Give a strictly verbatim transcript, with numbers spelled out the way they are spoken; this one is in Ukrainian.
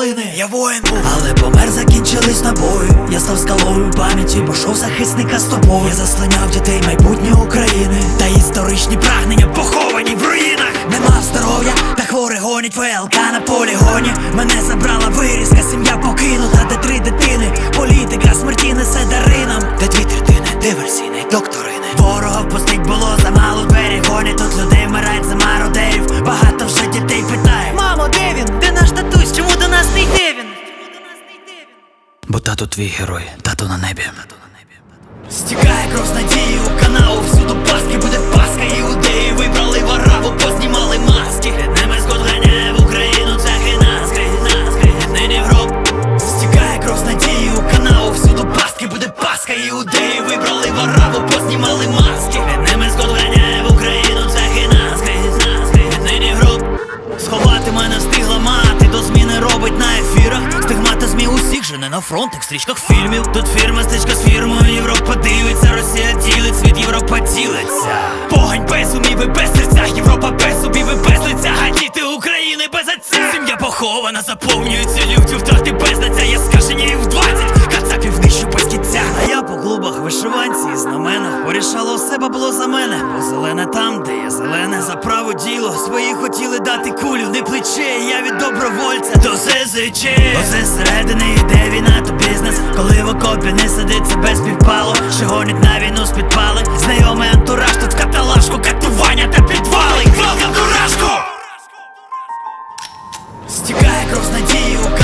клини. Я воїн був, але помер, закінчились набої. Я став скалою пам'яті, пішов захисника з тобою. Я заслоняв дітей майбутнє України, та історичні прагнення поховані в руїнах. Не мав здоров'я, та хворий гонять ВЛК на полігоні. Мене забрала вирізка, сім'я покинута, де три дитини. Політика смерті несе дари нам, де дві третини диверсійної докторини. Ворога впустить було замало, двері гонять, тут людей вмирають за мародерів. Багато вже дітей питає: мамо, де він? Де наш татусь? Чому до нас не йде він? Бо тато твій герой, тато на небі. Стікає кров з надії у канаву, всюду пастки, буде паска. Іудеї вибрали вараву, познімали маски. Від ними скот ганяє в Україну, це хина, скрізь, скрізь, нині в гроб. Стікає кров з надії у канаву, всюду пастки, буде паска. Іудеї вибрали вараву, познімали маски. Від ними скот ганяє в Україну, це хина, скрізь, скрізь, нині в гроб. Сховати мене встигла мати, до зміни робить на ефірах. Стигмата ЗМІ усіх жене на фронтах, в стрічках фільмів. Тут фірма, стичка з фірмою, Європа дивиться, Росія ділить, світ, Європа ділиться. Погань без умів і без серця, Європа без зубів і без лиця, а діти України без отця. Сім'я похована, заповнюється люттю, втрати без наця. Я скажені їх в двадцять, кацапів нищу без кінця. А я по клубах, вишиванці і знаменах порішало все бабло за мене. Бо зелене там, де є зелене, за право діло. Свої хотіли дати кулю, не плече, я від добровольця до СЗЧ. Оце зсередини йде війна, то бізнес. Коли в окопі не сидиться без півпалу, що гонять на війну з підпали. Знайомий антураж, тут каталажку, катування та підвали. Гвалт антуражку! Стікає кров з надії у